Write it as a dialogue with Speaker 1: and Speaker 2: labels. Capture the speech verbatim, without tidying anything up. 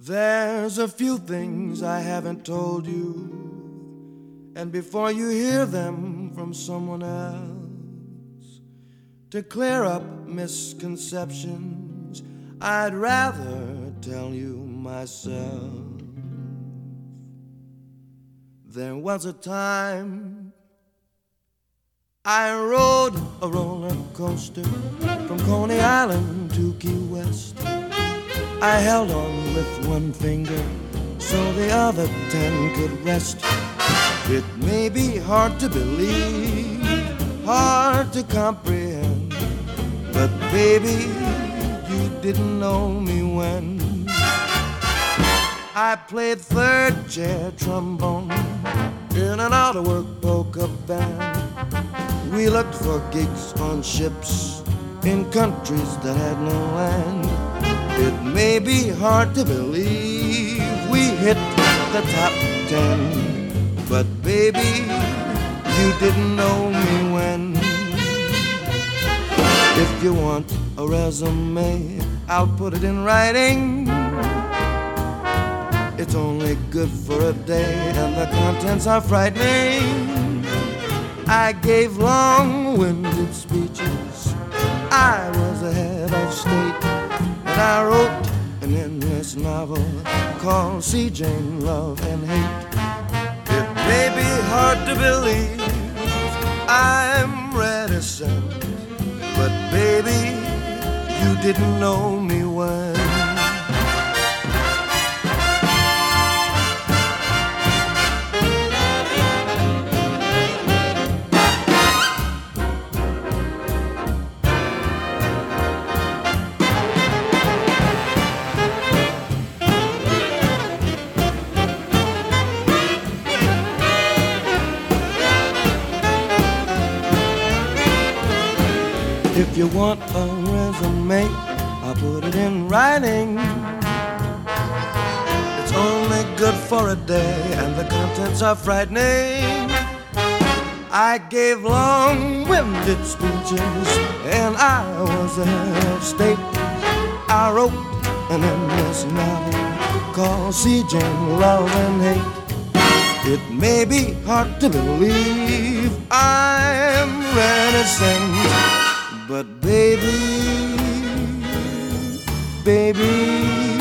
Speaker 1: There's a few things I haven't told you, and before you hear them from someone else, to clear up misconceptions, I'd rather tell you myself. There was a time I rode a roller coaster from Coney Island to Key West. I held on with one finger so the other ten could rest. It may be hard to believe, hard to comprehend, but baby, you didn't know me when I played third chair trombone in an out-of-work polka band. We looked for gigs on ships in countries that had no land. It may be hard to believe we hit the top ten, but baby, you didn't know me when. If you want a resume, I'll put it in writing. It's only good for a day and the contents are frightening. I gave long-winded speeches, I was ahead of state, and I wrote an endless novel called Sea Jane, Love and Hate. It may be hard to believe I'm reticent, but baby, you didn't know me when. If you want a resume, I'll put it in writing. It's only good for a day and the contents are frightening. I gave long-winded speeches and I was ahead of state. I wrote an endless novel called Sea Jane, Love and Hate. It may be hard to believe I'm reticent, but baby, baby,